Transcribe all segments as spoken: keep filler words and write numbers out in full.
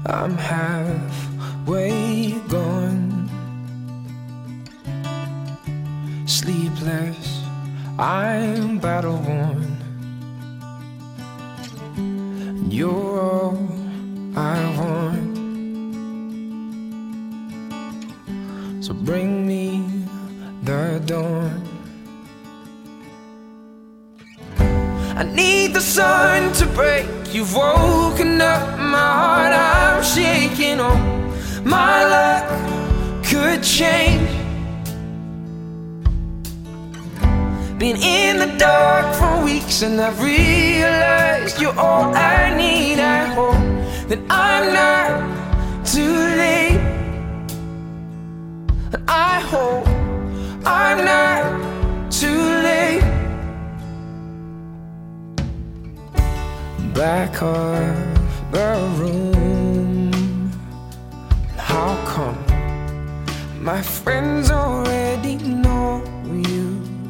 I'm halfway gone. Sleepless, I'm battle worn. You're all I want. So bring me the dawn. I need the sun to break. You've woken up my heart. I'm shaking. Oh, my luck could change. Been in the dark for weeks and I've realized you're all I need. I hope that I'm not too late. And I hope I'm not too late. Back of the room. How come my friends already know you?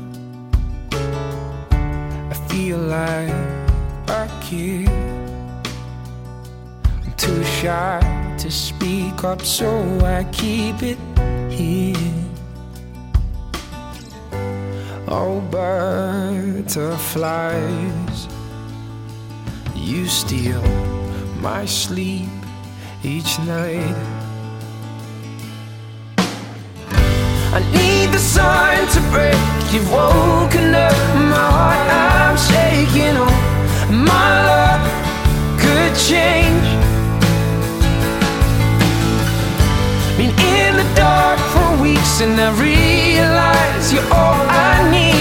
I feel like a kid. I'm too shy to speak up, so I keep it here. Oh, butterflies, you steal my sleep each night. I need the sun to break. You've woken up my heart. I'm shaking. Oh, my love could change. Been in the dark for weeks and I realize you're all I need.